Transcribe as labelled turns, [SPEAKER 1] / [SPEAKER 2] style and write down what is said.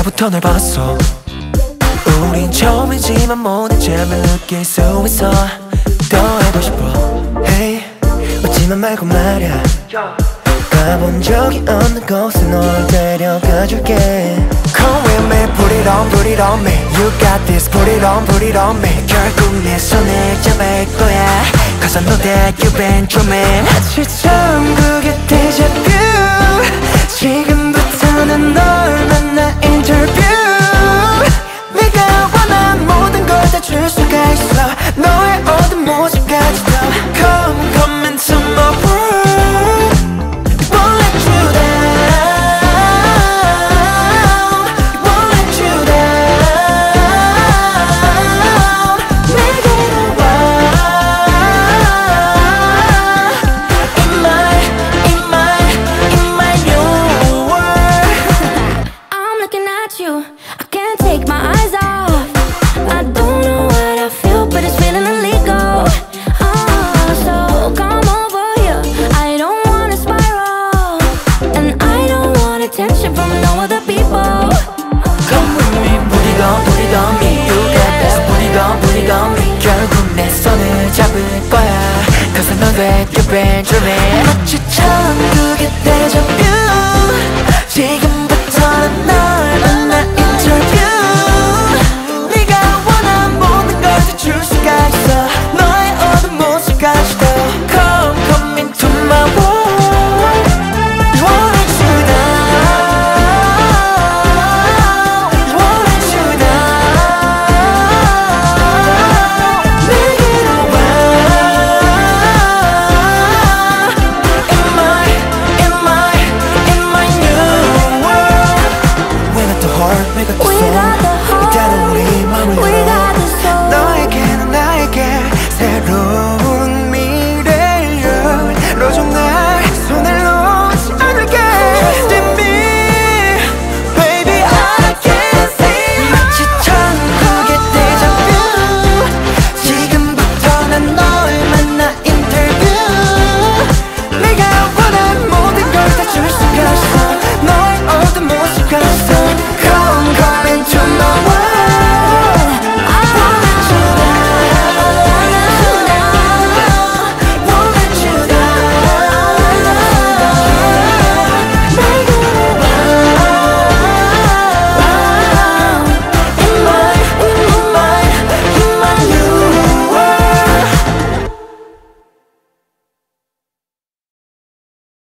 [SPEAKER 1] 때부터 널 봤어. 우린 처음이지만 모든 점을 느낄 수 있어. 더 알고 싶어. Hey, 웃지만 말고 말야. 가본 적이 없는 곳에 널 데려가줄게. Come with me, put it on me. You got this, put it on me. 결국 내 손을 잡을 거야. Cause I know that you've been dreaming. 아침